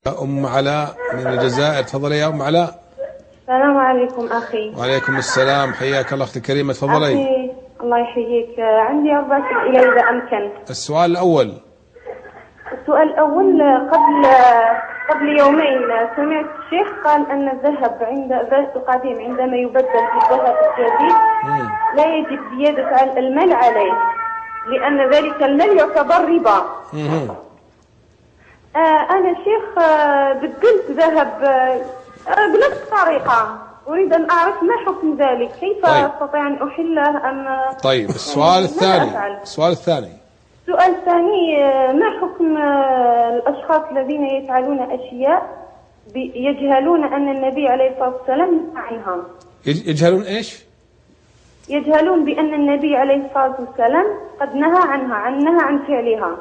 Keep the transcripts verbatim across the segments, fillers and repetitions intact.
أم علاء من الجزائر، تفضلي يا أم علاء. السلام عليكم أخي. وعليكم السلام، حياك الله أختي الكريمة، تفضلي. أخي الله يحييك، عندي أربع أسئلة إذا أمكن. السؤال الأول. السؤال الأول، قبل قبل يومين سمعت الشيخ قال أن الذهب عند الذهب القديم عندما يبدل بالذهب الجديد مم. لا يجب زيادة المال عليه، لأن ذلك المال يعتبر ربا. مم. آه أنا شيخ آه بدلت ذهب آه بنفس الطريقة، أريد أن أعرف ما حكم ذلك، كيف طيب. أستطيع أن أحله أم. طيب السؤال الثاني. السؤال الثاني. السؤال الثاني، آه ما حكم آه الأشخاص الذين يفعلون أشياء يجهلون أن النبي عليه الصلاة والسلام نهى عنها؟ يجهلون إيش؟ يجهلون بأن النبي عليه الصلاة والسلام قد نهى عنها، عن نهى عن فعلها.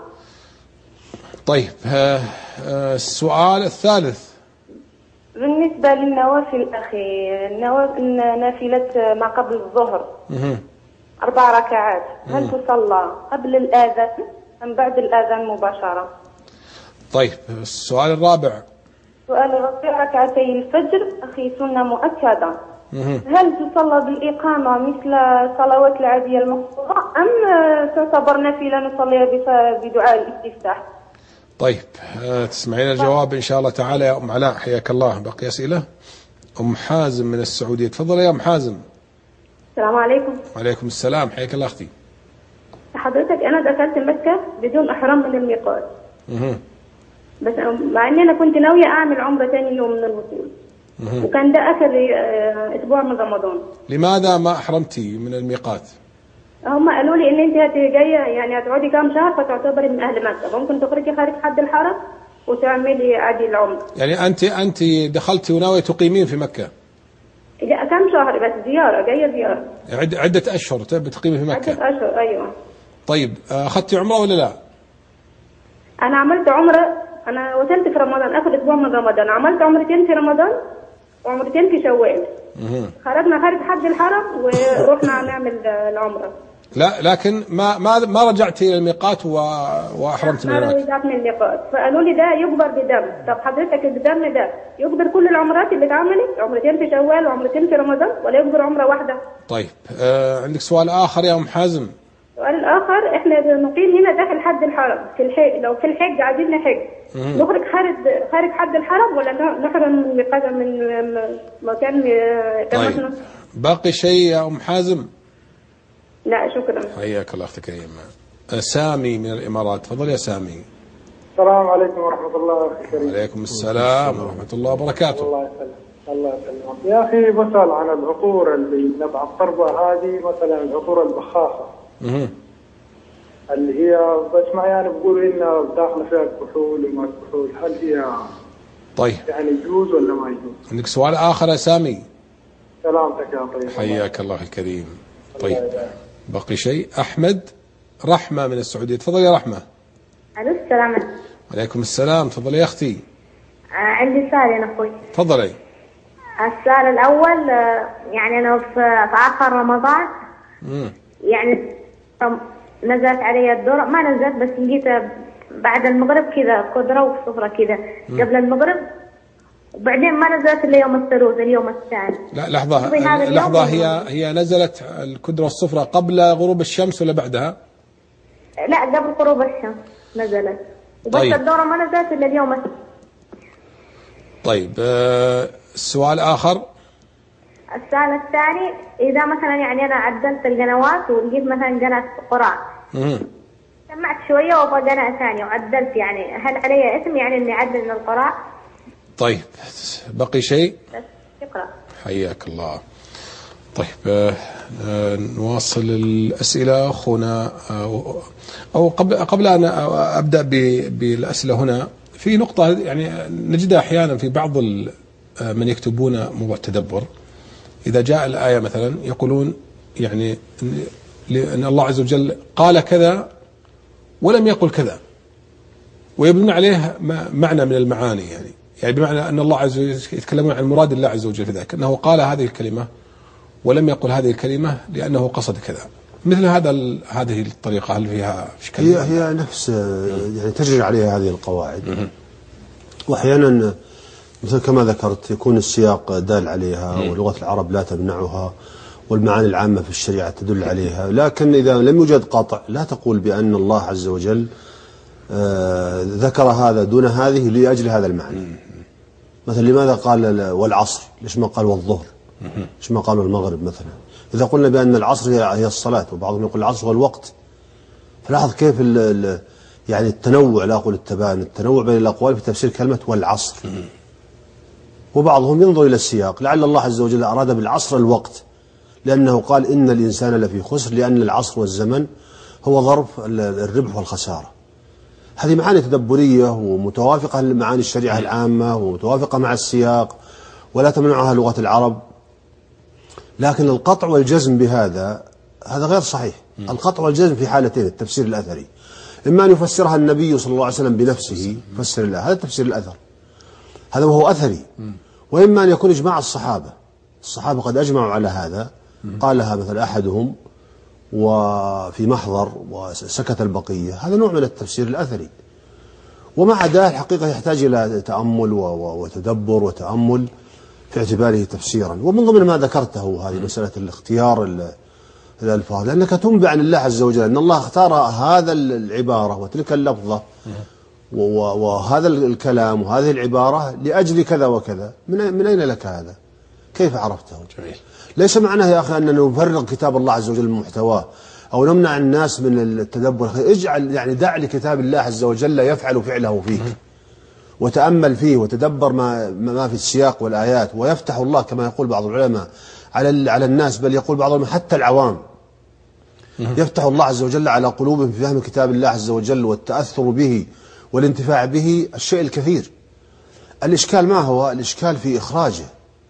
طيب آه آه السؤال الثالث. بالنسبة للنوافل أخي، نافلة ما قبل الظهر مه. أربع ركعات، هل تصلى قبل الآذان أم بعد الآذان مباشرة؟ طيب السؤال الرابع. سؤال الرابع، ركعتي الفجر أخي سنة مؤكدة، مه. هل تصلى بالإقامة مثل صلوات العادية المفروضة أم تعتبر نافلة نصليها بدعاء الاستفتاح؟ طيب أه تسمعين الجواب إن شاء الله تعالى يا أم علاء، حياك الله. بقي أسئلة؟ أم حازم من السعودية، تفضل يا أم حازم. السلام عليكم. وعليكم السلام، حياك الله أختي. حضرتك أنا دخلت مكة بدون إحرام من الميقات، مه. بس مع إني أنا كنت ناوية أعمل عمرة ثاني يوم من الوصول، مه. وكان ده آخر أسبوع من رمضان. لماذا ما أحرمتي من الميقات؟ هم قالوا لي إن أنت هتجاية يعني هتقعدي كام شهر فتعتبري من أهل مكة، ممكن تخرجي خارج حد الحرم وتعملي عادي العمرة. يعني أنت أنت دخلتي وناوية تقيمين في مكة؟ لا كام شهر بس، زيارة جاية زيارة. عد عدة أشهر بتقيمي في مكة؟ عدة أشهر أيوة. طيب أخذتي عمرة ولا لا؟ أنا عملت عمرة، أنا وصلت في رمضان آخر أسبوع من رمضان، عملت عمرتين في رمضان وعمرتين في شوال. مه. خرجنا خارج حد الحرم ورحنا نعمل العمرة. لا لكن ما ما ما رجعتي الى الميقات واحرمت من هناك؟ ما رجعت من الميقات، فقالوا لي ده يجبر بدم. طب حضرتك الدم ده يجبر كل العمرات اللي اتعملت، عمرتين في شوال وعمرتين في رمضان، ولا يجبر عمره واحده؟ طيب آه عندك سؤال اخر يا ام حازم؟ السؤال الاخر، احنا نقيم هنا داخل حد الحرم في الحج، لو في الحج عايزين نحج نخرج خارج خارج حد الحرم ولا نحرم من من مكان طيب باقي شيء يا ام حازم؟ لا شكرا. حياك الله اختي كريمه. سامي من الامارات، تفضل يا سامي. السلام عليكم ورحمه الله اخي كريم. وعليكم السلام ورحمه الله وبركاته. الله يسلمك. الله يسلمك يا اخي، بسأل عن العطور اللي نبع الطربه هذه، مثلا العطور البخاخه. اها اللي هي بسمع يعني بيقولوا انها داخله فيها الكحول وما الكحول، هل هي طيب يعني يجوز ولا ما يجوز؟ عندك سؤال اخر يا سامي؟ سلامتك يا طيب. حياك الله الكريم. طيب بقي شيء. أحمد رحمة من السعودية، تفضل يا رحمة. الو السلام عليكم. وعليكم السلام، تفضل يا أختي. آه عندي سؤال يا أخوي. تفضلي. السؤال الأول، آه يعني أنا في, في آخر رمضان مم. يعني نزلت علي الدورة، ما نزلت بس جيت بعد المغرب كذا قدرة وصفرة كذا قبل المغرب، وبعدين ما نزلت الا يوم الثلاث اليوم الثاني. لا لحظة لحظة، هي هي نزلت الكدرة الصفراء قبل غروب الشمس ولا بعدها؟ لا قبل غروب الشمس نزلت، وبس طيب. الدورة ما نزلت الا اليوم الثاني. طيب آه السؤال آخر. السؤال الثاني، إذا مثلا يعني أنا عدلت القنوات ولقيت مثلا قناة قرآن سمعت شوية وابغى قناة ثانية وعدلت، يعني هل علي اسم يعني إني أعدل من القراء؟ طيب بقي شيء؟ شكرا. حياك الله. طيب آه آه نواصل الأسئلة أخونا، آه أو قبل قبل أن أبدأ بالأسئلة هنا، في نقطة يعني نجدها أحيانا في بعض من يكتبون موضوع التدبر، إذا جاء الآية مثلا يقولون يعني أن الله عز وجل قال كذا ولم يقل كذا، ويبنون عليه معنى من المعاني، يعني يعني بمعنى أن الله عز وجل يتكلمون عن مراد الله عز وجل في ذلك، أنه قال هذه الكلمة ولم يقل هذه الكلمة لأنه قصد كذا. مثل هذا هذه الطريقة هل فيها إشكالية؟ هي هي نفس يعني تجري عليها هذه القواعد. وأحيانا مثل كما ذكرت يكون السياق دال عليها ولغة العرب لا تمنعها والمعاني العامة في الشريعة تدل عليها، لكن إذا لم يوجد قطع لا تقول بأن الله عز وجل آه ذكر هذا دون هذه لأجل هذا المعنى. مثلا لماذا قال والعصر؟ ليش ما قال والظهر؟ ليش ما قال المغرب مثلا؟ إذا قلنا بأن العصر هي الصلاة، وبعضهم يقول العصر هو الوقت، فلاحظ كيف ال ال يعني التنوع، لا أقول التباين، التنوع بين الأقوال في تفسير كلمة والعصر. وبعضهم ينظر إلى السياق، لعل الله عز وجل أراد بالعصر الوقت، لأنه قال إن الإنسان لفي خسر، لأن العصر والزمن هو ظرف الربح والخسارة. هذه معاني تدبرية ومتوافقة لمعاني الشريعة العامة ومتوافقة مع السياق ولا تمنعها لغة العرب. لكن القطع والجزم بهذا هذا غير صحيح. القطع والجزم في حالتين، التفسير الأثري، إما أن يفسرها النبي صلى الله عليه وسلم بنفسه فسر الله، هذا تفسير الأثر، هذا وهو أثري، وإما أن يكون إجماع الصحابة، الصحابة قد أجمعوا على هذا، قالها مثل أحدهم وفي محضر وسكت البقية، هذا نوع من التفسير الأثري. ومع ذلك الحقيقة يحتاج إلى تأمل وتدبر وتأمل في اعتباره تفسيرا. ومن ضمن ما ذكرته هذه مسألة الاختيار الألفاظ، لأنك تنبئ عن الله عز وجل أن الله اختار هذا العبارة وتلك اللفظة وهذا الكلام وهذه العبارة لأجل كذا وكذا. من أين لك هذا؟ كيف عرفته؟ جميل. ليس معناه يا أخي أننا نفرغ كتاب الله عز وجل من محتواه أو نمنع الناس من التدبر. اجعل يعني دع لكتاب الله عز وجل يفعل فعله فيك، وتأمل فيه وتدبر ما ما في السياق والآيات، ويفتح الله كما يقول بعض العلماء على على الناس، بل يقول بعضهم حتى العوام، يفتح الله عز وجل على قلوبهم في فهم كتاب الله عز وجل والتأثر به والانتفاع به الشيء الكثير. الإشكال ما هو؟ الإشكال في إخراجه،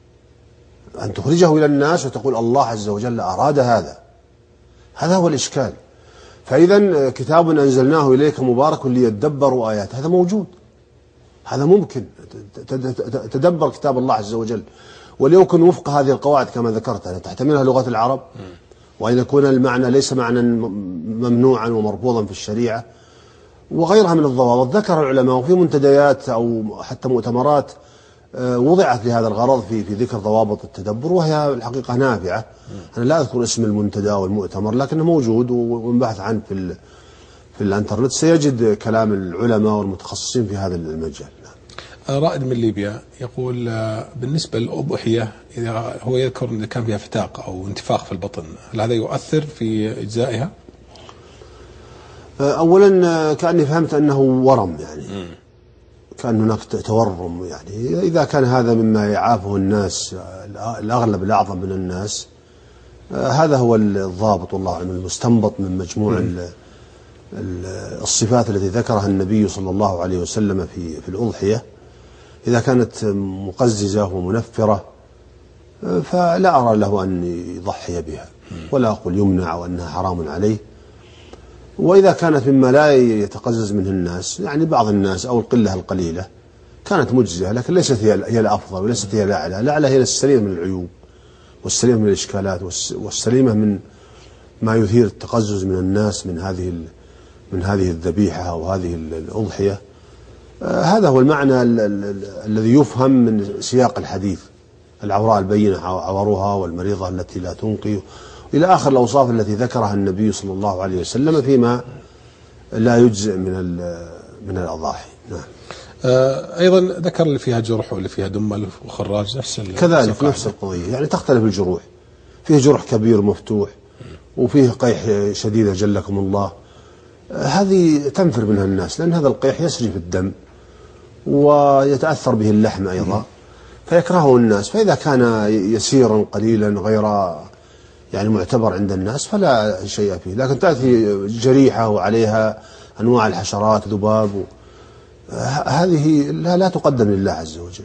أن تخرجه إلى الناس وتقول الله عز وجل أراد هذا، هذا هو الإشكال. فإذا كتاب أنزلناه إليك مبارك ليدبروا آيات، هذا موجود، هذا ممكن، تدبر كتاب الله عز وجل وليكن وفق هذه القواعد كما ذكرت، أن تحتملها لغة العرب، وأن يكون المعنى ليس معنى ممنوعا ومرفوضا في الشريعة، وغيرها من الضوابط. ذكر العلماء وفي منتديات أو حتى مؤتمرات وضعت لهذا الغرض في في ذكر ضوابط التدبر، وهي الحقيقة نافعة. أنا لا أذكر اسم المنتدى والمؤتمر، لكنه موجود وبحث عنه في في الانترنت سيجد كلام العلماء والمتخصصين في هذا المجال. رائد من ليبيا يقول بالنسبة للأضحية إذا هو يذكر أن كان فيها فتاق أو انتفاخ في البطن، هل هذا يؤثر في إجزائها؟ أولا كأني فهمت أنه ورم، يعني م. كان هناك تورم، يعني إذا كان هذا مما يعافه الناس الأغلب الأعظم من الناس، هذا هو الضابط والله أعلم المستنبط من مجموع م. الصفات التي ذكرها النبي صلى الله عليه وسلم في في الأضحية. إذا كانت مقززة ومنفرة فلا أرى له أن يضحي بها، ولا أقول يمنع أو أنها حرام عليه. وإذا كانت مما لا يتقزز منه الناس، يعني بعض الناس أو القلة القليلة، كانت مجزئة، لكن ليست هي هي الأفضل وليست هي الأعلى. الأعلى هي السليمة من العيوب والسليمة من الإشكالات والسليمة من ما يثير التقزز من الناس من هذه من هذه الذبيحة أو هذه الأضحية. هذا هو المعنى الذي يفهم من سياق الحديث: العوراء البينة عورها، والمريضة التي لا تنقي، إلى آخر الأوصاف التي ذكرها النبي صلى الله عليه وسلم فيما لا يجزئ من من الأضاحي. نعم. أيضا ذكر اللي فيها جرح واللي فيها دم وخراج نفس كذلك نفس القضية، يعني تختلف الجروح، فيه جرح كبير مفتوح وفيه قيح شديد جلكم الله، هذه تنفر منها الناس، لأن هذا القيح يسري في الدم ويتأثر به اللحم أيضا فيكرهه الناس. فإذا كان يسيرا قليلا غير يعني معتبر عند الناس فلا شيء فيه. لكن تأتي جريحة وعليها أنواع الحشرات ذباب، هذه لا, لا تقدم لله عز وجل.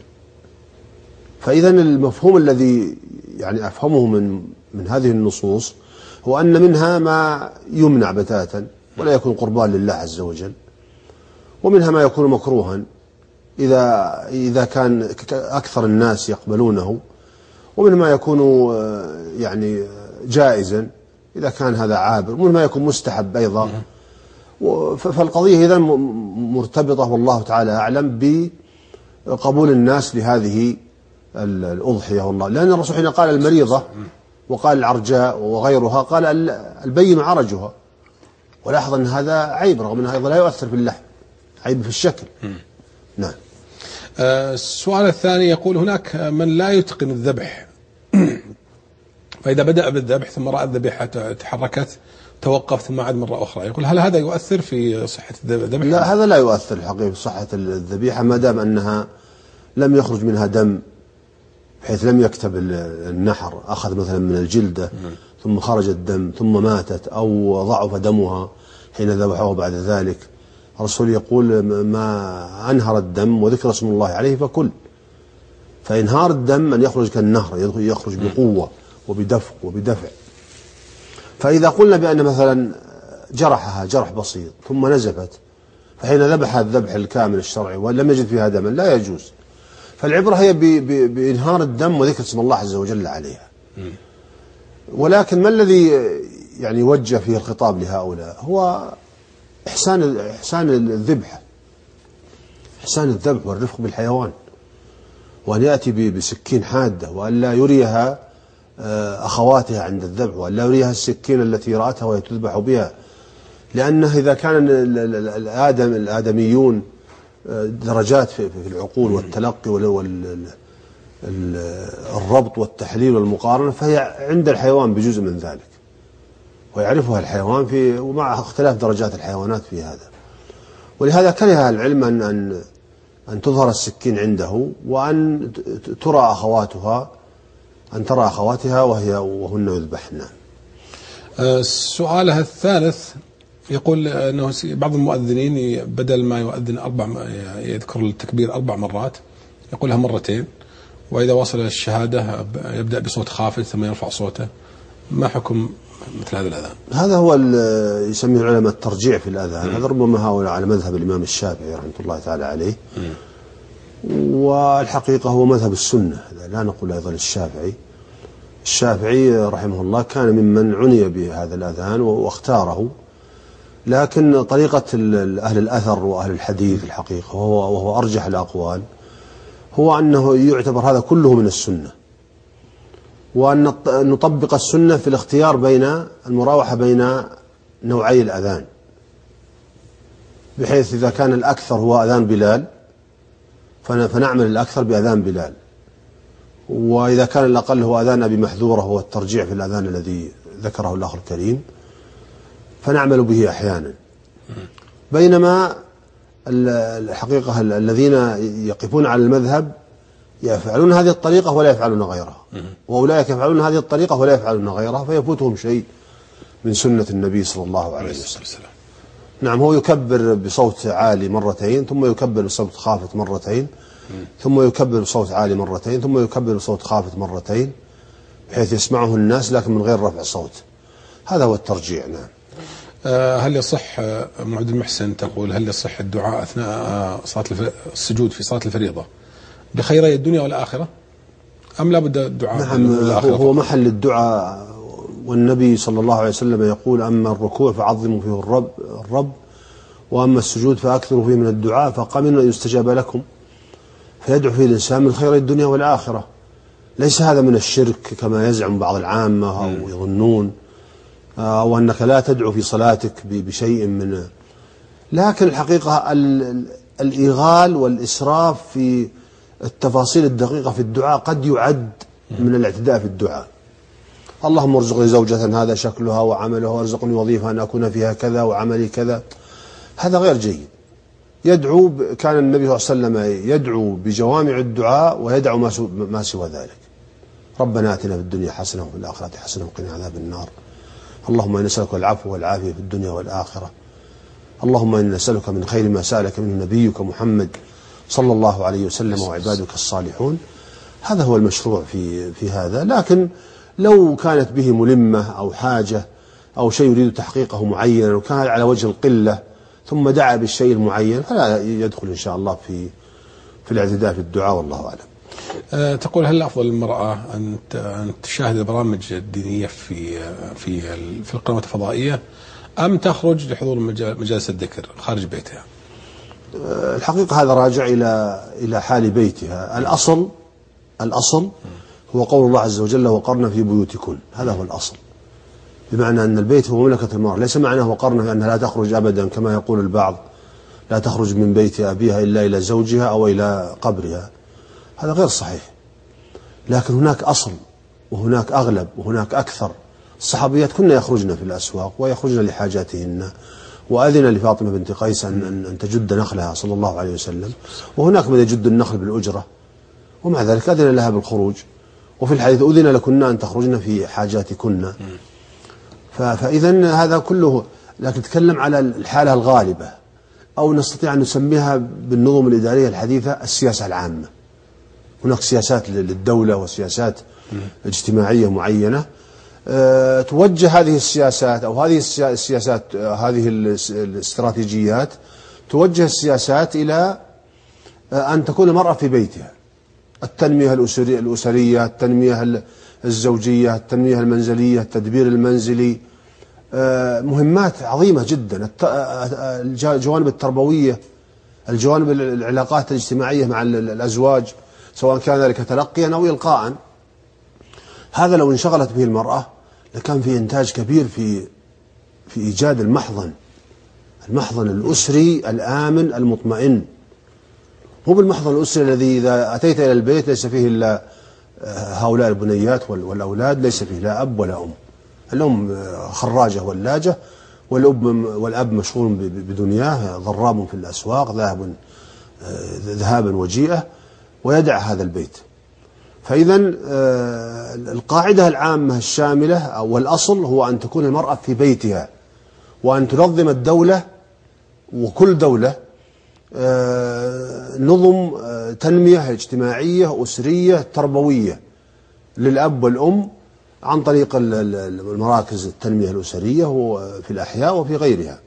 فإذا المفهوم الذي يعني أفهمه من من هذه النصوص هو أن منها ما يمنع بتاتا ولا يكون قربان لله عز وجل، ومنها ما يكون مكروها إذا إذا كان أكثر الناس يقبلونه، ومنها ما يكون يعني جائزا إذا كان هذا عابر، ومنها ما يكون مستحب أيضا. فالقضية إذا مرتبطة والله تعالى أعلم قبول الناس لهذه الأضحية والله، لأن الرسول حين قال المريضة وقال العرجاء وغيرها قال البين عرجها، ولاحظ أن هذا عيب رغم أنه أيضا لا يؤثر في اللحم، عيب في الشكل. م. نعم. آه السؤال الثاني يقول هناك من لا يتقن الذبح فإذا بدأ بالذبح ثم رأى الذبيحة تحركت توقف ثم عاد مرة أخرى، يقول هل هذا يؤثر في صحة الذبح؟ لا، هذا لا يؤثر الحقيقة في صحة الذبيحة ما دام أنها لم يخرج منها دم بحيث لم يكتب النحر، أخذ مثلا من الجلدة م. ثم خرج الدم ثم ماتت أو ضعف دمها حين ذبحوها بعد ذلك. الرسول يقول ما أنهر الدم وذكر اسم الله عليه فكل. فإنهار الدم أن يخرج كالنهر، يخرج بقوة وبدفق وبدفع. فإذا قلنا بأن مثلا جرحها جرح بسيط ثم نزفت فحين ذبحها الذبح الكامل الشرعي ولم يجد فيها دما لا يجوز. فالعبرة هي بإنهار الدم وذكر اسم الله عز وجل عليها. ولكن ما الذي يعني وجه فيه الخطاب لهؤلاء؟ هو إحسان إحسان الذبح، إحسان الذبح والرفق بالحيوان، وأن يأتي بسكين حادة وأن لا يريها أخواتها عند الذبح وأن لا يريها السكين التي رأتها وهي تذبح بها، لأنه إذا كان الآدم الآدميون درجات في العقول والتلقي والربط والتحليل والمقارنة، فهي عند الحيوان بجزء من ذلك ويعرفها الحيوان في ومع اختلاف درجات الحيوانات في هذا. ولهذا كره العلم أن أن أن تظهر السكين عنده وأن ترى أخواتها أن ترى أخواتها وهي وهن يذبحن. سؤالها الثالث يقول أنه بعض المؤذنين بدل ما يؤذن أربع يذكر التكبير أربع مرات يقولها مرتين، وإذا وصل الشهادة يبدأ بصوت خافت ثم يرفع صوته، ما حكم مثل هذا الأذان؟ هذا هو يسميه العلماء الترجيع في الأذان. هذا ربما هؤلاء على مذهب الإمام الشافعي رحمة الله تعالى عليه، م. والحقيقة هو مذهب السنة، لا نقول أيضا الشافعي. الشافعي رحمه الله كان ممن عني بهذا الأذان واختاره، لكن طريقة أهل الأثر وأهل الحديث الحقيقة وهو, وهو أرجح الأقوال هو أنه يعتبر هذا كله من السنة، وأن نطبق السنة في الاختيار بين المراوحة بين نوعي الأذان، بحيث إذا كان الأكثر هو أذان بلال فنعمل الأكثر بأذان بلال، وإذا كان الأقل هو أذان أبي محذورة هو الترجيع في الأذان الذي ذكره الأخ الكريم فنعمل به أحيانا. بينما الحقيقة الذين يقفون على المذهب يفعلون هذه الطريقة ولا يفعلون غيرها، وأولئك يفعلون هذه الطريقة ولا يفعلون غيرها، فيفوتهم شيء من سنة النبي صلى الله عليه وسلم. نعم، هو يكبر بصوت عالي مرتين ثم يكبر بصوت خافت مرتين ثم يكبر بصوت عالي مرتين ثم يكبر بصوت خافت مرتين بحيث يسمعه الناس لكن من غير رفع صوت. هذا هو الترجيع. نعم. هل يصح معد المحسن تقول هل يصح الدعاء أثناء صلاة السجود في صلاة الفريضة بخيري الدنيا والآخرة أم لا بد الدعاء؟ نعم، هو محل الدعاء، والنبي صلى الله عليه وسلم يقول أما الركوع فعظموا فيه الرب, الرب وأما السجود فأكثروا فيه من الدعاء فقمن أن يستجاب لكم، فيدعو فيه الإنسان من خير الدنيا والآخرة. ليس هذا من الشرك كما يزعم بعض العامة أو يظنون، أو أنك لا تدعو في صلاتك بشيء من، لكن الحقيقة الإغال والإسراف في التفاصيل الدقيقة في الدعاء قد يعد من الاعتداء في الدعاء. اللهم ارزقني زوجة هذا شكلها وعملها، وارزقني وظيفة أن أكون فيها كذا وعملي كذا، هذا غير جيد. يدعو، كان النبي صلى الله عليه وسلم يدعو بجوامع الدعاء ويدعو ما سوى ذلك. ربنا آتنا في الدنيا حسنة وفي الآخرة حسنة وقنا عذاب النار. اللهم إنا نسألك العفو والعافية في الدنيا والآخرة. اللهم إنا نسألك من خير ما سألك منه نبيك محمد صلى الله عليه وسلم وعبادك الصالحون. هذا هو المشروع في في هذا. لكن لو كانت به ملمة أو حاجة أو شيء يريد تحقيقه معينا وكان على وجه القلة ثم دعا بالشيء المعين فلا يدخل إن شاء الله في في الاعتداء في الدعاء، والله أعلم. أه تقول هل أفضل للمرأة أن تشاهد البرامج الدينية في في في القنوات الفضائية أم تخرج لحضور مجالس الذكر خارج بيتها؟ الحقيقة هذا راجع إلى إلى حال بيتها. الأصل الأصل هو قول الله عز وجل وقرن في بيوتكن، هذا هو الأصل، بمعنى أن البيت هو مملكة المرأة، ليس معناه وقرن في أنها لا تخرج أبدا كما يقول البعض، لا تخرج من بيت أبيها إلا إلى زوجها أو إلى قبرها، هذا غير صحيح. لكن هناك أصل وهناك أغلب وهناك أكثر. الصحابيات كنا يخرجن في الأسواق ويخرجن لحاجاتهن، وأذن لفاطمة بنت قيس أن, أن تجد نخلها صلى الله عليه وسلم، وهناك من يجد النخل بالأجرة، ومع ذلك أذن لها بالخروج. وفي الحديث أذن لكن أن تخرجن في حاجاتكن. فإذا هذا كله، لكن نتكلم على الحالة الغالبة، أو نستطيع أن نسميها بالنظم الإدارية الحديثة السياسة العامة. هناك سياسات للدولة وسياسات اجتماعية معينة، أه توجه هذه السياسات أو هذه السياسات هذه الاستراتيجيات توجه السياسات إلى أن تكون المرأة في بيتها. التنمية الأسرية, الأسرية التنمية الزوجية، التنمية المنزلية، التدبير المنزلي، أه مهمات عظيمة جدا. الجوانب التربوية، الجوانب العلاقات الاجتماعية مع الأزواج، سواء كان ذلك تلقيا أو إلقاء. هذا لو انشغلت به المرأة لكان في إنتاج كبير في في إيجاد المحضن المحضن الأسري الآمن المطمئن. مو بالمحضن الأسري الذي إذا أتيت إلى البيت ليس فيه إلا هؤلاء البنيات والأولاد، ليس فيه لا أب ولا أم. الأم خراجة ولاجة، والأب والأب مشغول بدنياه، ضراب في الأسواق، ذاهب ذهابا وجيئة، ويدع هذا البيت. فإذا القاعدة العامة الشاملة والأصل هو أن تكون المرأة في بيتها، وأن تنظم الدولة وكل دولة نظم تنمية اجتماعية أسرية تربوية للأب والأم عن طريق المراكز التنمية الأسرية في الأحياء وفي غيرها.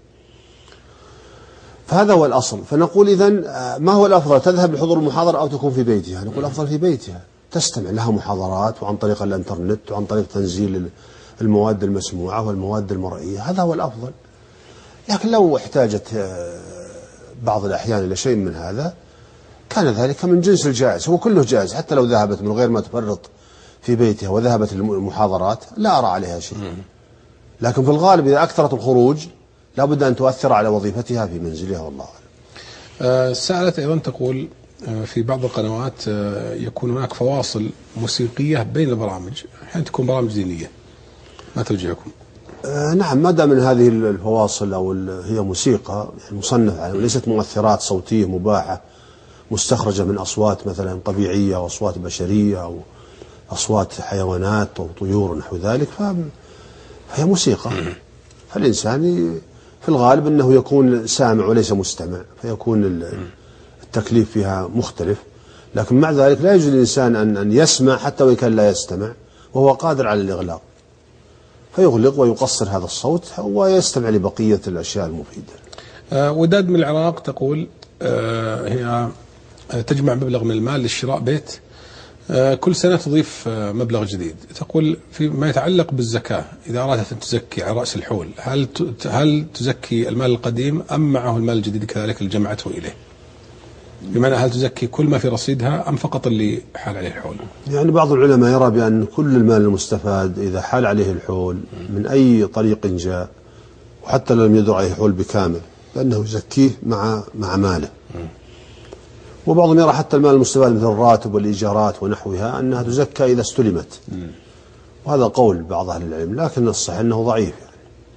فهذا هو الأصل. فنقول إذن ما هو الأفضل؟ تذهب لحضور المحاضرة أو تكون في بيتها؟ نقول أفضل في بيتها، تستمع لها محاضرات وعن طريق الانترنت وعن طريق تنزيل المواد المسموعة والمواد المرئية، هذا هو الأفضل. لكن لو احتاجت بعض الأحيان إلى شيء من هذا كان ذلك من جنس الجائز، هو كله جائز. حتى لو ذهبت من غير ما تفرط في بيتها وذهبت للمحاضرات لا أرى عليها شيء. لكن في الغالب إذا أكثرت الخروج لابد أن تؤثر على وظيفتها في منزلها، والله أعلم. سألت أيضا تقول في بعض القنوات يكون هناك فواصل موسيقية بين البرامج، أحيانا تكون برامج دينية، ما توجيهكم؟ آه نعم، ما دام من هذه الفواصل أو هي موسيقى يعني مصنفة، يعني ليست مؤثرات صوتية مباحة مستخرجة من أصوات مثلا طبيعية أو أصوات بشرية أو أصوات حيوانات أو طيور ونحو ذلك، فهي موسيقى. فالإنسان في الغالب أنه يكون سامع وليس مستمع، فيكون التكليف فيها مختلف. لكن مع ذلك لا يجوز للإنسان أن أن يسمع حتى وإن كان لا يستمع وهو قادر على الإغلاق، فيغلق ويقصر هذا الصوت ويستمع لبقية الأشياء المفيدة. آه وداد من العراق تقول آه هي تجمع مبلغ من المال لشراء بيت، آه كل سنة تضيف آه مبلغ جديد. تقول فيما يتعلق بالزكاة، إذا أرادت أن تزكي على رأس الحول هل هل تزكي المال القديم أم معه المال الجديد كذلك اللي جمعته إليه؟ بمعنى هل تزكي كل ما في رصيدها أم فقط اللي حال عليه الحول؟ يعني بعض العلماء يرى بأن كل المال المستفاد إذا حال عليه الحول من أي طريق جاء وحتى لم يدر عليه الحول بكامل فإنه يزكيه مع مع ماله. وبعضهم يرى حتى المال المستفاد مثل الراتب والإيجارات ونحوها أنها تزكى إذا استلمت، وهذا قول بعض أهل العلم، لكن الصحيح أنه ضعيف. يعني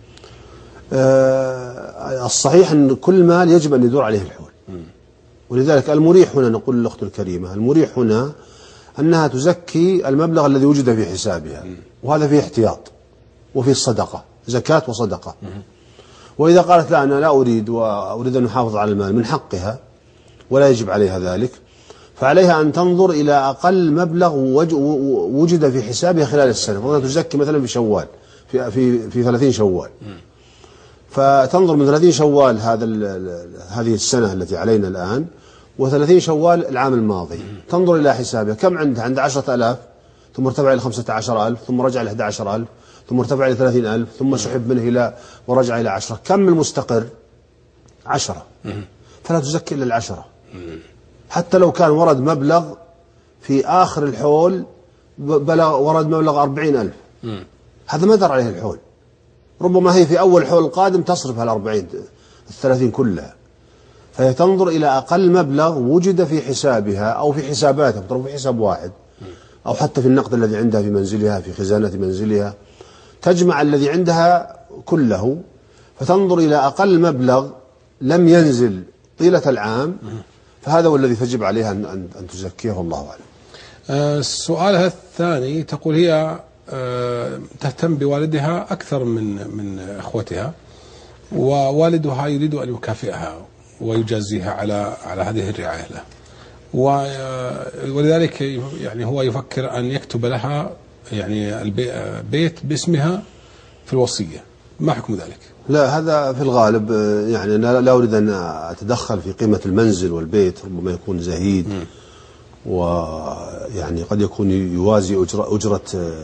آه الصحيح أن كل مال يجب أن يدور عليه الحول. ولذلك المريح هنا، نقول للأخت الكريمة، المريح هنا أنها تزكي المبلغ الذي وجد في حسابها، وهذا فيه احتياط وفيه الصدقة، زكاة وصدقة. وإذا قالت لا أنا لا أريد وأريد أن أحافظ على المال، من حقها ولا يجب عليها ذلك، فعليها أن تنظر إلى أقل مبلغ وجد في حسابها خلال السنة. فضلا تزكي مثلا في شوال، في في في ثلاثين شوال، فتنظر من ثلاثين شوال هذا هذه السنة التي علينا الآن وثلاثين شوال العام الماضي، تنظر إلى حسابها كم عندها. عند عشرة آلاف ثم ارتفع إلى خمسة عشر ألف ثم رجع إلى أحد عشر ألف ثم ارتفع إلى ثلاثين ألف ثم سحب منه إلى ورجع إلى عشرة. كم المستقر؟ عشرة. فلا تزكي إلا العشرة، حتى لو كان ورد مبلغ في آخر الحول بلغ ورد مبلغ أربعين ألف، هذا ما در عليه الحول، ربما هي في أول حول القادم تصرف هالأربعين الثلاثين كلها، فهي تنظر إلى أقل مبلغ وجد في حسابها أو في حساباتها، تضرب في حساب واحد أو حتى في النقد الذي عندها في منزلها في خزانة منزلها، تجمع الذي عندها كله، فتنظر إلى أقل مبلغ لم ينزل طيلة العام، فهذا هو الذي تجب عليها أن, أن تزكيه، والله أعلم. أه سؤالها الثاني، تقول هي أه تهتم بوالدها أكثر من من أخوتها، ووالدها يريد أن يكافئها ويجازيها على على هذه الرعاية له، ولذلك يعني هو يفكر أن يكتب لها يعني البيت باسمها في الوصية، ما حكم ذلك؟ لا، هذا في الغالب يعني لا أريد أن أتدخل في قيمة المنزل والبيت، ربما يكون زهيد م. ويعني قد يكون يوازي أجرة أجرة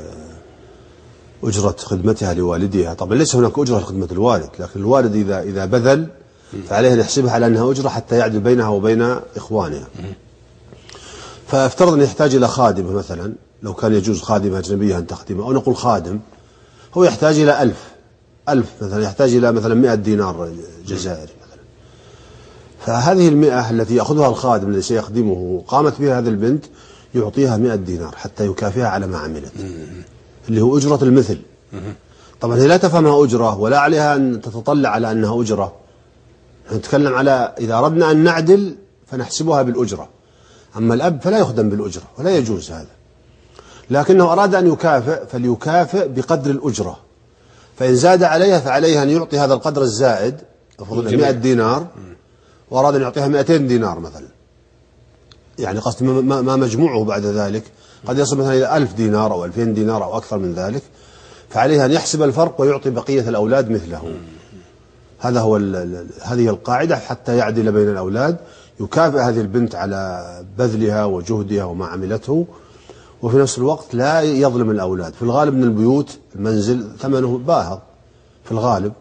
أجرة خدمتها لوالدها. طبعا ليس هناك أجرة لخدمة الوالد، لكن الوالد إذا إذا بذل فعليه أن يحسبها على أنها أجرة حتى يعدل بينها وبين إخوانها. فافترض أن يحتاج إلى خادمة مثلا، لو كان يجوز خادمة أجنبية أن تخدمه، أو نقول خادم هو يحتاج إلى ألف ألف مثلا، يحتاج إلى مثلا مئة دينار جزائري مثلا، فهذه المئة التي يأخذها الخادم الذي سيخدمه قامت بها هذه البنت، يعطيها مئة دينار حتى يكافئها على ما عملت، اللي هو أجرة المثل. طبعا هي لا تفهمها أجرة ولا عليها أن تتطلع على أنها أجرة، نتكلم على إذا أردنا أن نعدل فنحسبها بالأجرة، أما الأب فلا يخدم بالأجرة ولا يجوز هذا، لكنه أراد أن يكافئ فليكافئ بقدر الأجرة، فإن زاد عليها فعليها أن يعطي هذا القدر الزائد، أفضل مئة دينار، وأراد أن يعطيها مئتين دينار مثلا، يعني قصد ما مجموعه بعد ذلك قد يصل مثلا إلى ألف دينار أو ألفين دينار أو أكثر من ذلك، فعليها أن يحسب الفرق ويعطي بقية الأولاد مثله. هذا هو هذه القاعدة حتى يعدل بين الأولاد، يكافئ هذه البنت على بذلها وجهدها وما عملته، وفي نفس الوقت لا يظلم الأولاد. في الغالب من البيوت المنزل ثمنه باهظ في الغالب،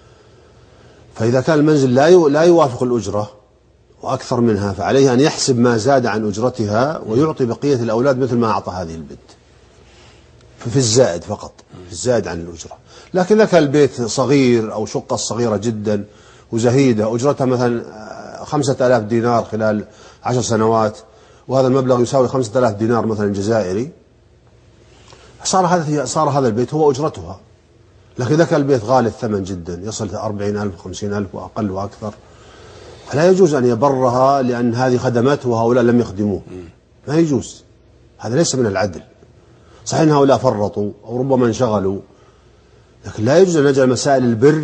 فإذا كان المنزل لا لا يوافق الأجرة وأكثر منها فعليه أن يحسب ما زاد عن أجرتها ويعطي بقية الأولاد مثل ما أعطى هذه البنت، في الزائد فقط، في الزائد عن الأجرة. لكن إذا كان البيت صغير أو شقة صغيرة جدا وزهيدة أجرتها مثلا خمسة آلاف دينار خلال عشر سنوات، وهذا المبلغ يساوي خمسة آلاف دينار مثلا جزائري، صار هذا صار هذا البيت هو أجرتها. لكن إذا كان البيت غالي الثمن جدا يصل إلى أربعين ألف وخمسين ألف وأقل وأكثر، فلا يجوز أن يبرها لأن هذه خدمته وهؤلاء لم يخدموه، ما يجوز، هذا ليس من العدل. صحيح أن هؤلاء فرطوا أو ربما انشغلوا، لكن لا يجوز أن نجعل مسائل البر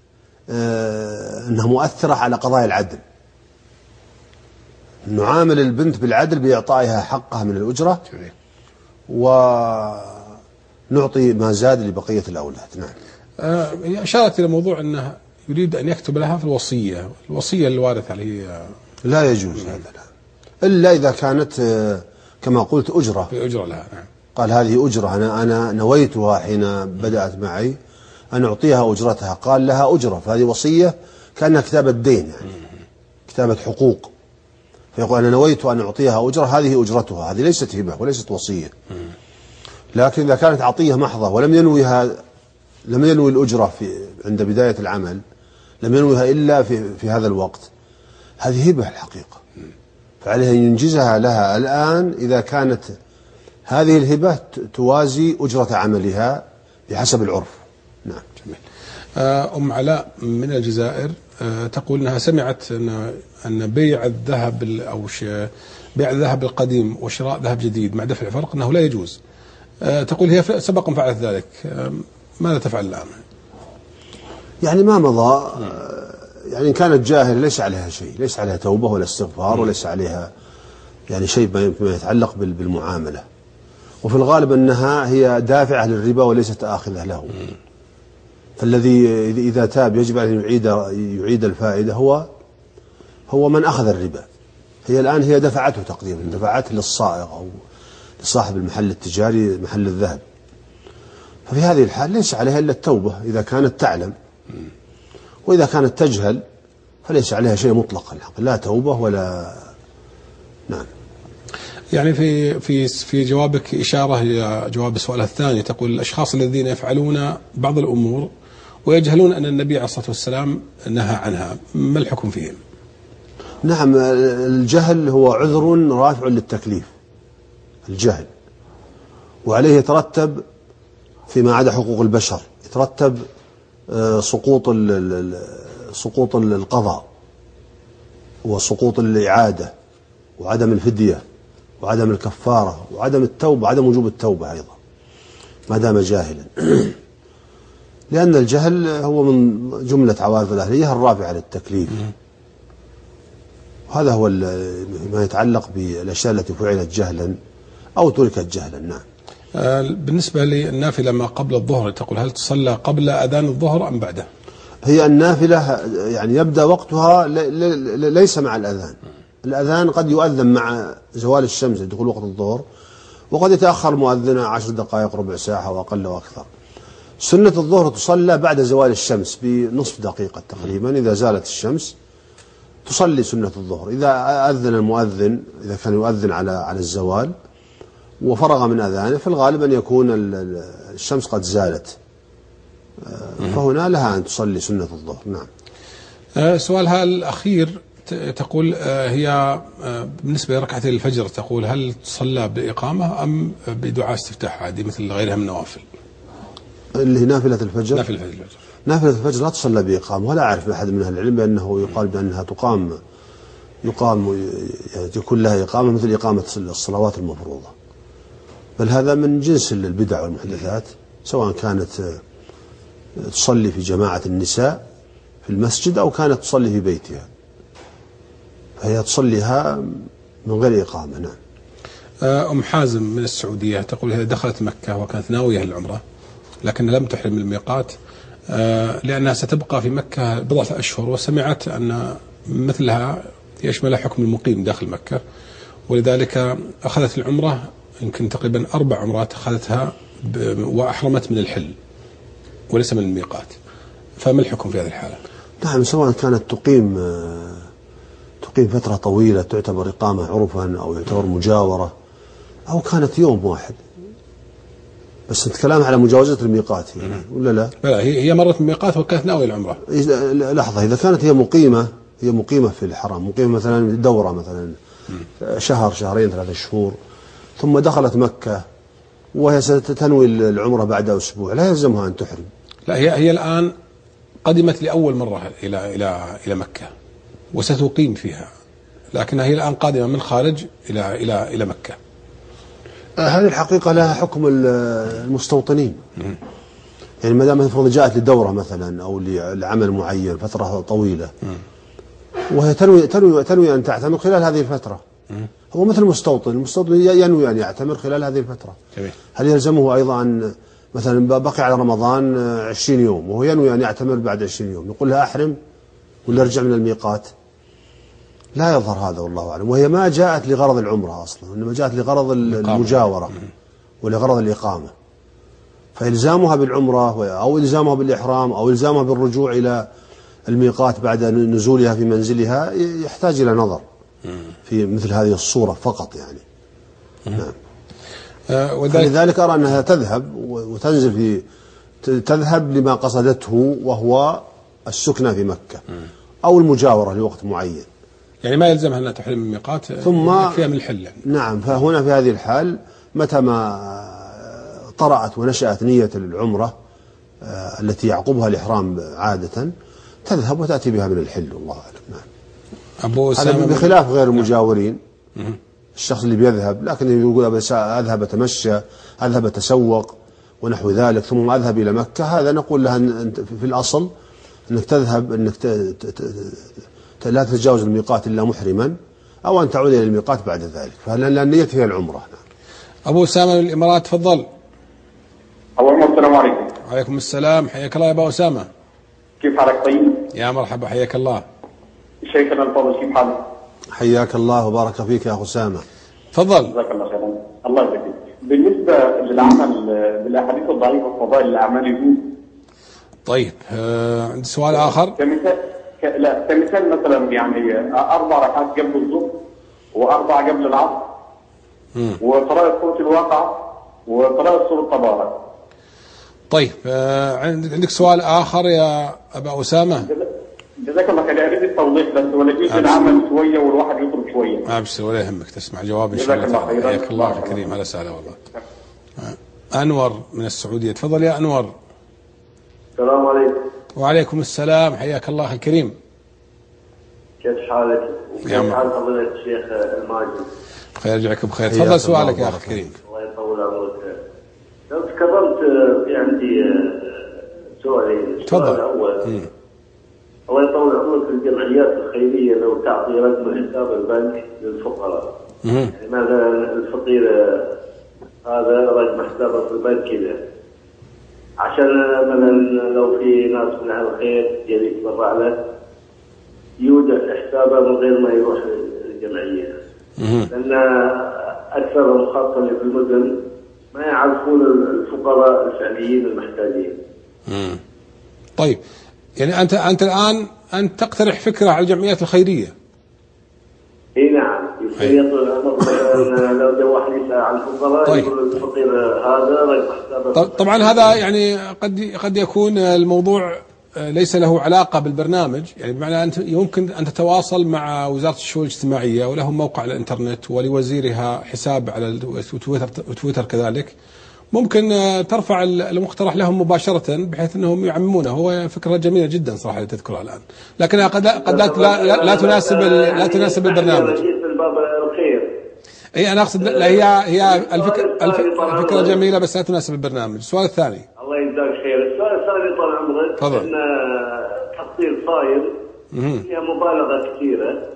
آه أنها مؤثرة على قضايا العدل. نعامل البنت بالعدل بإعطائها حقها من الأجرة ونعطي ما زاد لبقية الأولاد. نعم. آه أشارت إلى موضوع أنه يريد أن يكتب لها في الوصية، الوصية الوارث عليه لا يجوز هذا، لا. إلا إذا كانت آه كما قلت أجرة، في أجرة لها. نعم. قال هذه أجرة، أنا أنا نويتها حين بدأت معي أن أعطيها أجرتها، قال لها أجرة، فهذه وصية كأنها كتابة دين، يعني كتابة حقوق، فيقول أنا نويت أن أعطيها أجرة، هذه أجرتها، هذه ليست هبة وليست وصية. لكن إذا كانت عطية محضة ولم ينويها، لم ينوي الأجرة في عند بداية العمل، لم ينويها إلا في في هذا الوقت، هذه هبة الحقيقة، فعليه أن ينجزها لها الآن إذا كانت هذه الهبة توازي أجرة عملها بحسب العرف. نعم. جميل. أم علاء من الجزائر تقول أنها سمعت أن أن بيع الذهب أو بيع الذهب القديم وشراء ذهب جديد مع دفع الفرق أنه لا يجوز. تقول هي سبقا فعلت ذلك، ماذا تفعل الآن؟ يعني ما مضى، يعني إن كانت جاهلة ليس عليها شيء، ليس عليها توبة ولا استغفار وليس عليها يعني شيء ما يتعلق بالمعاملة، وفي الغالب أنها هي دافعة للربا وليست آخذة له. فالذي إذا تاب يجب أن يعيد يعيد الفائدة هو هو من أخذ الربا. هي الآن هي دفعته تقريبا، دفعته للصائغ أو لصاحب المحل التجاري محل الذهب، ففي هذه الحال ليس عليها إلا التوبة إذا كانت تعلم، وإذا كانت تجهل فليس عليها شيء مطلقا، لا توبة ولا. نعم. يعني في في في جوابك إشارة إلى جواب السؤال الثاني، تقول الأشخاص الذين يفعلون بعض الأمور ويجهلون أن النبي عليه الصلاة والسلام نهى عنها، ما الحكم فيهم؟ نعم، الجهل هو عذر رافع للتكليف، الجهل، وعليه يترتب فيما عدا حقوق البشر يترتب سقوط سقوط القضاء وسقوط الإعادة وعدم الفدية وعدم الكفارة وعدم التوبة وعدم وجوب التوبة أيضا ما دام جاهلا. لأن الجهل هو من جملة عوارض الأهلية الرافعة للتكليف، هذا هو ما يتعلق بالأشياء التي فعلت جهلا أو تركت جهلا. نعم. بالنسبة للنافلة ما قبل الظهر، تقول هل تصلى قبل أذان الظهر أم بعده؟ هي النافلة يعني يبدأ وقتها ليس مع الأذان، الأذان قد يؤذن مع زوال الشمس دخول وقت الظهر، وقد يتأخر مؤذنه عشر دقائق ربع ساعة وأقل وأكثر. سنة الظهر تصلى بعد زوال الشمس بنصف دقيقة تقريبا، إذا زالت الشمس تصلي سنة الظهر. إذا أذن المؤذن، إذا كان يؤذن على على الزوال وفرغ من أذانه، في الغالب أن يكون الشمس قد زالت، فهنا لها أن تصلي سنة الظهر. نعم. سؤالها الأخير تقول هي بالنسبة لركعتي الفجر، تقول هل تصلى بإقامة أم بدعاء استفتاح عادي مثل غيرها من النوافل؟ اللي هي نافلة الفجر. نافلة الفجر. نافلة الفجر لا تصلى بإقامة، ولا أعرف أحد من أهل العلم بأنه يقال بأنها تقام يقام يعني يكون لها إقامة مثل إقامة الصلوات المفروضة، بل هذا من جنس البدع والمحدثات، سواء كانت تصلي في جماعة النساء في المسجد أو كانت تصلي في بيتها، فهي تصليها من غير إقامة. نعم. أم حازم من السعودية تقول هي دخلت مكة وكانت ناوية للعمرة لكن لم تحرم الميقات لأنها ستبقى في مكة بضعة أشهر، وسمعت أن مثلها يشمل حكم المقيم داخل مكة، ولذلك أخذت العمرة يمكن تقريبا أربع عمرات أخذتها وأحرمت من الحل وليس من الميقات، فما الحكم في هذه الحالة؟ نعم، سواء كانت تقيم تقيم فترة طويلة تعتبر إقامة عرفا أو يعتبر مجاورة، أو كانت يوم واحد بس الكلام على مجاوزة الميقات يعني ولا لا؟ لا، هي هي مرت الميقات وكانت ناوية العمرة. لحظة، إذا كانت هي مقيمة هي مقيمة في الحرم، مقيمة مثلا دورة مثلا شهر شهرين ثلاثة شهور ثم دخلت مكة وهي ستنوي العمرة بعد أسبوع، لا يلزمها أن تحرم. لا، هي هي الآن قدمت لأول مرة إلى إلى إلى مكة وستقيم فيها، لكنها هي الآن قادمة من خارج إلى إلى إلى مكة. هذه الحقيقة لها حكم المستوطنين، يعني ما دام المفروض جاءت لدورة مثلا أو لعمل معين فترة طويلة وهي تنوي تنوي تنوي أن تعتمر خلال هذه الفترة، هو مثل المستوطن، المستوطن ينوي أن يعتمر خلال هذه الفترة. هل يلزمه أيضا أن مثلا بقي على رمضان عشرين يوم وهو ينوي أن يعتمر بعد عشرين يوم، نقول لها أحرم ولا ارجع من الميقات؟ لا يظهر هذا والله أعلم، وهي ما جاءت لغرض العمرة أصلا، إنما جاءت لغرض المجاورة ولغرض الإقامة، فإلزامها بالعمرة أو إلزامها بالإحرام أو إلزامها بالرجوع إلى الميقات بعد نزولها في منزلها يحتاج إلى نظر في مثل هذه الصورة فقط يعني. نعم. فلذلك أرى أنها تذهب وتنزل في تذهب لما قصدته وهو السكنة في مكة أو المجاورة لوقت معين، يعني ما يلزمها أنها تحرم من الميقات ثم فيها من الحل يعني. نعم، فهنا في هذه الحال متى ما طرأت ونشأت نية العمرة التي يعقبها الإحرام عادة تذهب وتأتي بها من الحل والله أعلم. نعم. أبو هذا بخلاف غير المجاورين. نعم. الشخص اللي بيذهب لكن يقول أذهب أتمشى أذهب أتسوق ونحو ذلك ثم أذهب إلى مكة، هذا نقول لها في الأصل أنك تذهب أنك لا تتجاوز الميقات إلا محرما أو أن تعود إلى الميقات بعد ذلك، فلأن النية هي العمرة. أبو أسامة من الإمارات، تفضل. السلام عليكم. وعليكم السلام، حياك الله يا أبو أسامة. كيف حالك؟ طيب يا مرحبا، حياك الله. شيخنا الفاضل، كيف حالك؟ حياك الله وبارك فيك يا أسامة. تفضل. جزاك الله خيرا. الله يجزاك. بالنسبة للعمل بالأحاديث الضعيفة وفضائل الأعمال يجوز؟ طيب، آه عندي سؤال آخر. كمثال لا كمثال مثلا يعني اربع ركعات قبل الظهر واربع قبل العصر وقراءة سورة الواقع وقراءة سورة تبارك. طيب آه عندك سؤال آخر يا أبا أسامة؟ جزاك الله خير. أريد التوضيح بس ولا يجوز العمل شوية والواحد يطلب شوية. أبشر ولا يهمك تسمع جواب إن شاء الله تعالى. حياك الله أخي الكريم. هلا وسهلا والله. آه. أنور من السعودية، تفضل يا أنور. السلام عليكم. وعليكم السلام، حياك الله أخي الكريم. كيف حالك؟ وكيف حال فضيلة الشيخ الماجد؟ خير يرجعك بخير. تفضل سؤالك يا أخي الكريم. الله يطول عمرك. لو تكرمت في عندي سؤالين. تفضل. السؤال الأول الله يطول عمرك، الجمعيات الخيرية لو تعطي رقم حساب البنك للفقراء، يعني مثلا الفقير هذا رقم حسابه في البنك كذا، عشان مثلا لو في ناس من أهل الخير يجي يتبرع له يودع حسابه من غير ما يروح الجمعية، لأن أكثرهم خاصة اللي في المدن ما يعرفون الفقراء الفعليين المحتاجين. مم. طيب يعني أنت أنت الآن أنت تقترح فكرة على الجمعيات الخيرية. اي نعم، يطول عمرك لو جو واحد يسأل عن الفقراء طيب. يقول الفقير هذا رقم حسابه. طبعا هذا يعني قد قد يكون الموضوع ليس له علاقة بالبرنامج، يعني بمعنى أنت يمكن أن تتواصل مع وزارة الشؤون الاجتماعية ولهم موقع على الإنترنت ولوزيرها حساب على تويتر, تويتر كذلك، ممكن ترفع المقترح لهم مباشرة بحيث أنهم يعممونه. هو فكرة جميلة جدا صراحة اللي تذكرها الآن، لكنها قد لا, قد لا, لا, لا تناسب لا تناسب البرنامج. اي انا اقصد لا هي هي الفكره الفكره جميله بس لا تناسب البرنامج. السؤال الثاني. الله يجزاك خير. السؤال الثاني طال عمرك ان تقصير صاير فيها مبالغه كثيره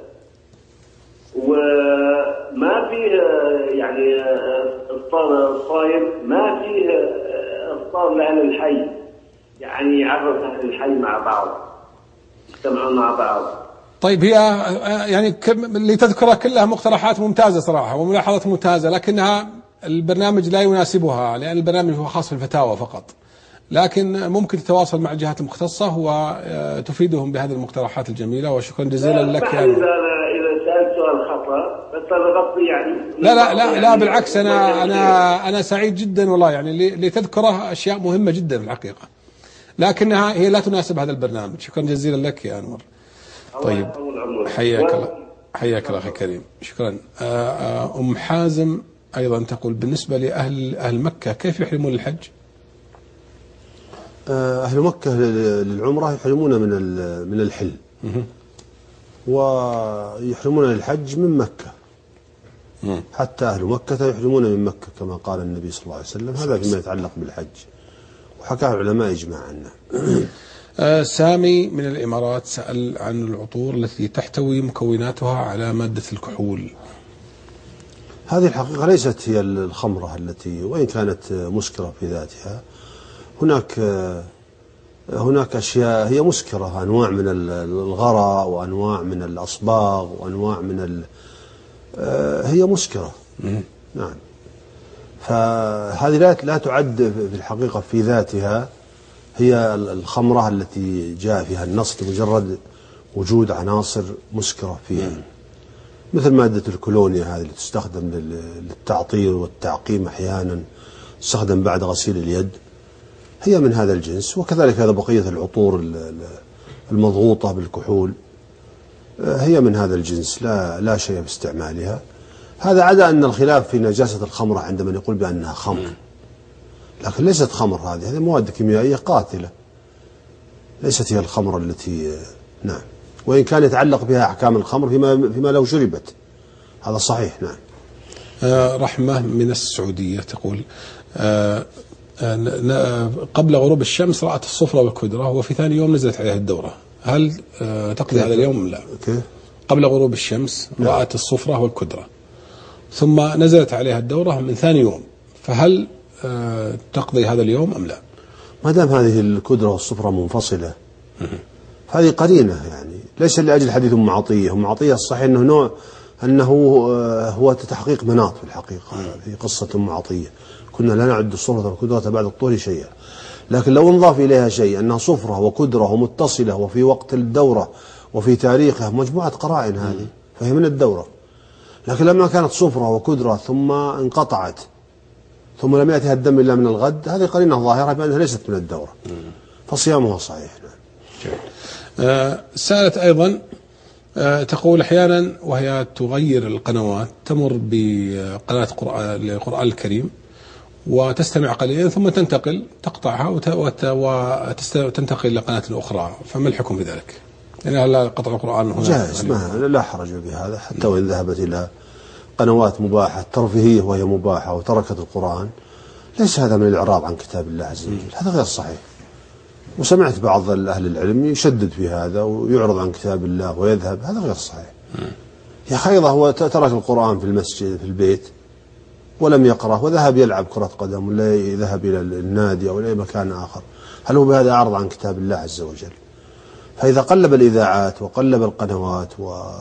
وما فيه يعني افطار الصايم، ما فيه افطار لاهل الحي، يعني يعرف اهل الحي مع بعض يجتمعون مع بعض. طيب هي يعني اللي تذكرها كلها مقترحات ممتازة صراحة وملاحظات ممتازة، لكنها البرنامج لا يناسبها لأن البرنامج هو خاص بالفتاوى فقط، لكن ممكن تتواصل مع الجهات المختصة وتفيدهم بهذه المقترحات الجميلة. وشكرا جزيلا لك يعني. إذا إذا سألت سؤال خطأ بس أنا غطي يعني. لا لا لا لا بالعكس، أنا أنا أنا سعيد جدا والله، يعني اللي تذكره أشياء مهمة جدا في الحقيقة، لكنها هي لا تناسب هذا البرنامج. شكرا جزيلا لك يا أنور. طيب حياك الله حياك الله أخي الكريم، شكرا. أم حازم أيضا تقول بالنسبة لأهل أهل مكة كيف يحرمون الحج؟ أهل مكة للعمرة يحرمون من من الحل ويحرمون الحج من مكة، حتى أهل مكة يحرمون من مكة كما قال النبي صلى الله عليه وسلم. هذا فيما يتعلق بالحج وحكاه العلماء إجماعا. آه سامي من الإمارات سأل عن العطور التي تحتوي مكوناتها على مادة الكحول. هذه الحقيقة ليست هي الخمرة التي وإن كانت مسكرة في ذاتها، هناك هناك أشياء هي مسكرة، أنواع من الغراء وأنواع من الأصباغ وأنواع من هي مسكرة. نعم، فهذه لا لا تعد في الحقيقة في ذاتها هي الخمرة التي جاء فيها النص لمجرد وجود عناصر مسكرة فيها، مثل مادة الكولونيا هذه اللي تستخدم للتعطير والتعقيم أحيانا، تستخدم بعد غسيل اليد، هي من هذا الجنس. وكذلك هذا بقية العطور المضغوطة بالكحول هي من هذا الجنس، لا لا شيء باستعمالها. هذا عدا أن الخلاف في نجاسة الخمرة عند من يقول بأنها خمر، لكن ليست خمر، هذه هذه مواد كيميائية قاتلة، ليست هي الخمر التي نعم، وإن كان يتعلق بها أحكام الخمر فيما فيما لو شربت، هذا صحيح. نعم. آه رحمة من السعودية تقول آه آه قبل غروب الشمس رأت الصفرة والكدرة وفي ثاني يوم نزلت عليها الدورة، هل آه تقضي هذا اليوم أم لا؟ كيف؟ قبل غروب الشمس رأت الصفرة والكدرة ثم نزلت عليها الدورة من ثاني يوم، فهل آه تقضي هذا اليوم أم لا؟ ما دام هذه الكدرة والصفرة منفصلة هذه قرينة، يعني ليس لأجل حديث أم عطية. أم عطية الصحيح أنه نوع أنه هو تحقيق مناط في الحقيقة في قصة أم عطية، كنا لا نعد الصفرة والكدرة بعد الطهر شيئا، لكن لو انضاف إليها شيء أنها صفرة وكدرة ومتصلة وفي وقت الدورة وفي تاريخه مجموعة قرائن هذه، فهي من الدورة. لكن لما كانت صفرة وكدرة ثم انقطعت ثم لم يأتها الدم إلا من الغد، هذه قرينة ظاهرة بأنها ليست من الدورة، فصيامها صحيح. آه سألت أيضا آه تقول أحيانا وهي تغير القنوات تمر بقناة قرآن للقرآن الكريم وتستمع قليلا ثم تنتقل تقطعها وتنتقل إلى قناة أخرى، فما الحكم في ذلك؟ يعني هل قطع القرآن هنا جائز، ما لا حرج بهذا، حتى وإن ذهبت إلى قنوات مباحة ترفيهية وهي مباحة وتركت القرآن، ليس هذا من الإعراض عن كتاب الله عز وجل، هذا غير صحيح. وسمعت بعض أهل العلم يشدد في هذا ويعرض عن كتاب الله ويذهب، هذا غير صحيح. يا خيضة هو ترك القرآن في المسجد في البيت ولم يقرأ وذهب يلعب كرة قدم ولا يذهب إلى النادي أو إلى مكان آخر، هل هو بهذا أعرض عن كتاب الله عز وجل؟ فإذا قلب الإذاعات وقلب القنوات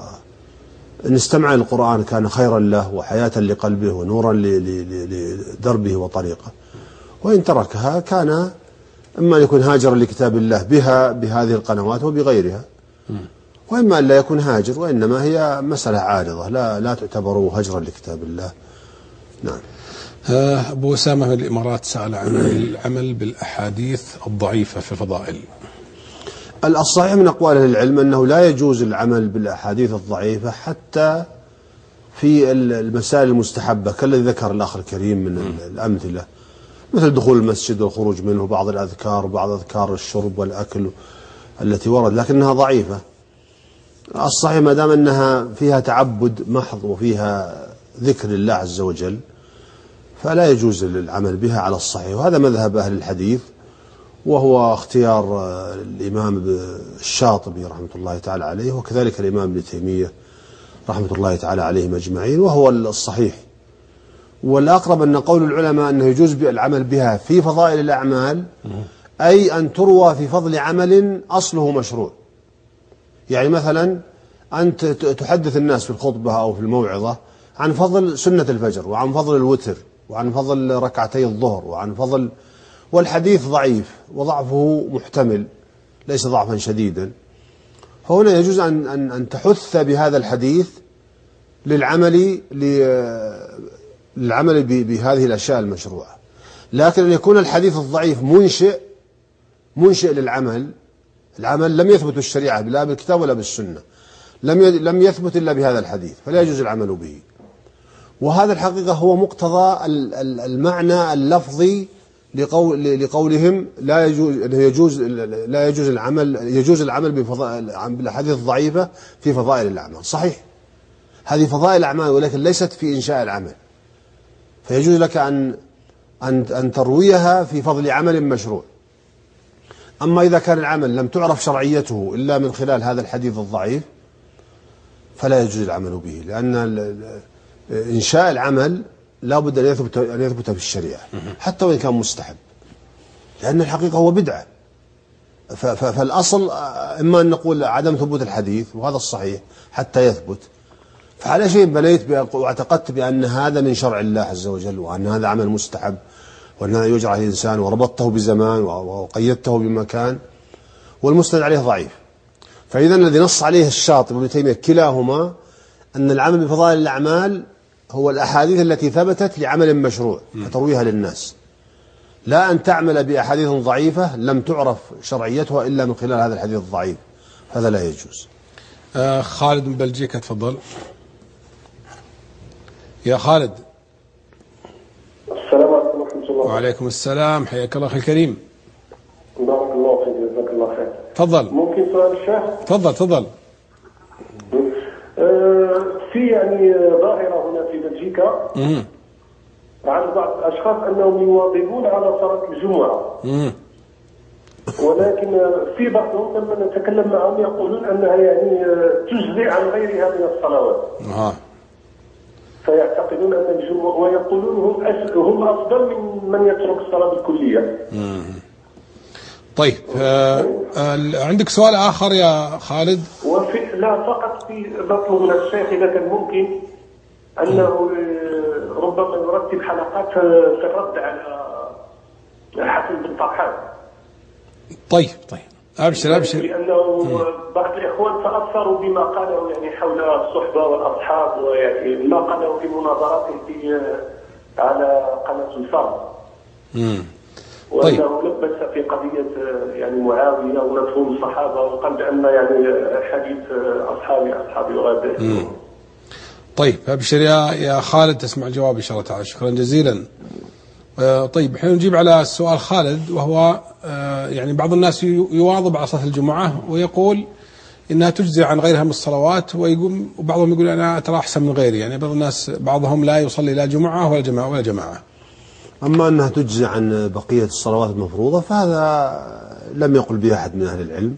وإن استمع للقرآن كان خيرا له وحياة لقلبه ونورا لدربه وطريقه، وإن تركها كان إما أن يكون هاجرا لكتاب الله بها بهذه القنوات وبغيرها، وإما أن لا يكون هاجر، وإنما هي مسألة عارضة لا لا تعتبر هجرا لكتاب الله. نعم. أبو أسامة من الإمارات سأل عن العمل بالأحاديث الضعيفة في الفضائل. الصحيح من أقوال العلم أنه لا يجوز العمل بالأحاديث الضعيفة حتى في المسائل المستحبة كالذي ذكر الأخ الكريم من الأمثلة، مثل دخول المسجد والخروج منه، بعض الأذكار وبعض أذكار الشرب والأكل التي ورد، لكنها ضعيفة. الصحيح ما دام أنها فيها تعبد محض وفيها ذكر الله عز وجل فلا يجوز العمل بها على الصحيح، وهذا مذهب أهل الحديث وهو اختيار الإمام الشاطبي رحمة الله تعالى عليه، وكذلك الإمام ابن تيمية رحمة الله تعالى عليهم أجمعين، وهو الصحيح. والأقرب أن قول العلماء أنه يجوز العمل بها في فضائل الأعمال، أي أن تروى في فضل عمل أصله مشروع. يعني مثلا أنت تحدث الناس في الخطبة أو في الموعظة عن فضل سنة الفجر وعن فضل الوتر وعن فضل ركعتي الظهر وعن فضل، والحديث ضعيف وضعفه محتمل ليس ضعفا شديدا، فهنا يجوز أن أن أن تحث بهذا الحديث للعمل للعمل بهذه الأشياء المشروعة. لكن أن يكون الحديث الضعيف منشئ منشئ للعمل، العمل لم يثبت الشريعة لا بالكتاب ولا بالسنة، لم لم يثبت إلا بهذا الحديث، فلا يجوز العمل به. وهذا الحقيقة هو مقتضى المعنى اللفظي لقول لقولهم لا يجوز يجوز لا يجوز العمل يجوز العمل بالأحاديث الضعيفة في فضائل الأعمال. صحيح هذه فضائل الأعمال ولكن ليست في إنشاء العمل، فيجوز لك أن أن أن ترويها في فضل عمل مشروع. أما إذا كان العمل لم تعرف شرعيته إلا من خلال هذا الحديث الضعيف فلا يجوز العمل به، لأن إنشاء العمل لا بد أن يثبت أن يثبت في الشريعة حتى وإن كان مستحب، لأن الحقيقة هو بدعة. فالأصل إما أن نقول عدم ثبوت الحديث وهذا الصحيح حتى يثبت، فعلى شيء بنيت واعتقدت بأن هذا من شرع الله عز وجل وأن هذا عمل مستحب وأن هذا يجرى على الإنسان وربطته بزمان وقيدته بمكان، والمستند عليه ضعيف. فإذا الذي نص عليه الشاطبي وابن تيمية كلاهما أن العمل بفضائل الأعمال هو الأحاديث التي ثبتت لعمل مشروع فترويها للناس، لا أن تعمل بأحاديث ضعيفة لم تعرف شرعيتها إلا من خلال هذا الحديث الضعيف، هذا لا يجوز. آه خالد من بلجيكا تفضل. يا خالد. السلام عليكم ورحمة الله. وعليكم السلام، حياك الله أخي الكريم. بارك الله فيك، جزاك الله خير. تفضل. ممكن سؤال الشيخ؟ تفضل تفضل. أه في يعني ظاهرة هنا في بلجيكا امم عن بعض الأشخاص أنهم يواظبون على صلاة الجمعة. امم ولكن في بعضهم لما نتكلم معهم يقولون أنها يعني تجزئ عن غيرها من الصلوات. آه. فيعتقدون أن الجمعة ويقولون هم هم أفضل من من يترك الصلاة بالكلية. امم طيب آه آه عندك سؤال آخر يا خالد؟ وفي لا فقط في بطلب من الشيخ إذا كان ممكن أنه ربما يرتب حلقات في الرد على حسن بن طرحان. طيب طيب أبشر أبشر. لأنه بعض الإخوان تأثروا بما قاله يعني حول الصحبة والأصحاب، ويعني ما قاله في مناظراته في على قناة الفرد. امم طيب. وأنه لبس في قضية يعني معاوية ومفهوم الصحابة، وقال بأن يعني حديث أصحابي أصحابي وغيره. طيب أبشر يا يا خالد، تسمع الجواب إن شاء الله تعالى. شكرا جزيلا. طيب الحين نجيب على السؤال خالد، وهو يعني بعض الناس يواظب على صلاة الجمعة ويقول إنها تجزي عن غيرها من الصلوات، ويقوم وبعضهم يقول أنا ترى أحسن من غيري. يعني بعض الناس بعضهم لا يصلي لا جمعة ولا جماعة ولا جماعة. أما أنها تجزي عن بقية الصلوات المفروضة فهذا لم يقل به أحد من أهل العلم،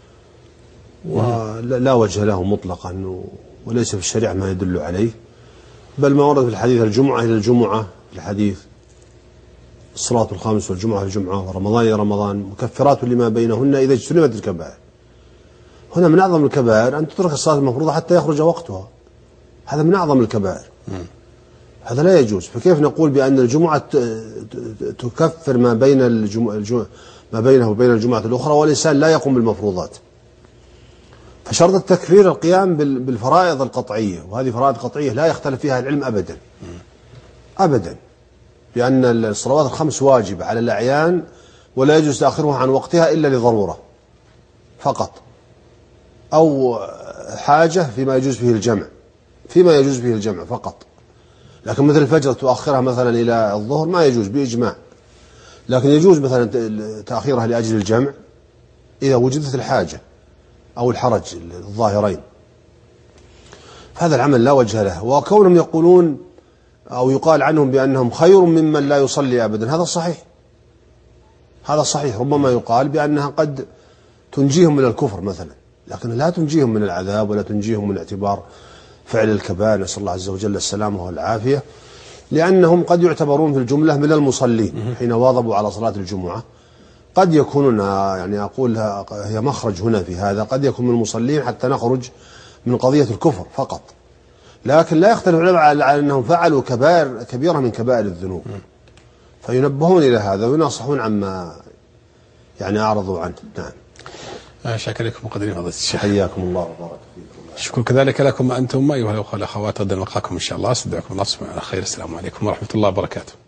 ولا وجه له مطلقا، وليس في الشريعة ما يدل عليه. بل ما ورد في الحديث الجمعة إلى الجمعة، في الحديث الصلاة الخامس والجمعة إلى الجمعة ورمضان إلى رمضان مكفرات لما بينهن إذا اجتنبت الكبائر. هنا من أعظم الكبائر أن تترك الصلاة المفروضة حتى يخرج وقتها، هذا من أعظم الكبائر، هذا لا يجوز. فكيف نقول بأن الجمعة تكفر ما بين الجمعة ما بينه وبين الجمعة الأخرى والإنسان لا يقوم بالمفروضات؟ فشرط التكفير القيام بالفرائض القطعية، وهذه فرائض قطعية لا يختلف فيها العلم أبدا أبدا، لأن الصلوات الخمس واجبة على الأعيان ولا يجوز تأخيرها عن وقتها إلا لضرورة فقط، أو حاجة فيما يجوز فيه الجمع فيما يجوز فيه الجمع فقط. لكن مثل الفجر تؤخرها مثلا إلى الظهر ما يجوز بإجماع، لكن يجوز مثلا تأخيرها لأجل الجمع إذا وجدت الحاجة أو الحرج الظاهرين. هذا العمل لا وجه له. وكونهم يقولون أو يقال عنهم بأنهم خير ممن لا يصلي أبدا، هذا صحيح، هذا صحيح. ربما يقال بأنها قد تنجيهم من الكفر مثلا، لكن لا تنجيهم من العذاب ولا تنجيهم من اعتبار فعل الكبائر، نسأل الله عز وجل السلامة والعافية، لأنهم قد يعتبرون في الجملة من المصلين حين واظبوا على صلاة الجمعة. قد يكونون يعني أقول هي مخرج هنا في هذا، قد يكون من المصلين حتى نخرج من قضية الكفر فقط، لكن لا يختلف العلماء على أنهم فعلوا كبائر كبيرة من كبائر الذنوب، فينبهون إلى هذا وينصحون عما يعني أعرضوا عنه. نعم. شكرا لكم مقدرين فضيلة الشيخ. حياكم الله وبارك فيكم. شكرا كذلك لكم أنتم أيها الأخوة والأخوات. غدا نلقاكم إن شاء الله. أستودعكم الله سبحانه على خير. السلام عليكم ورحمة الله وبركاته.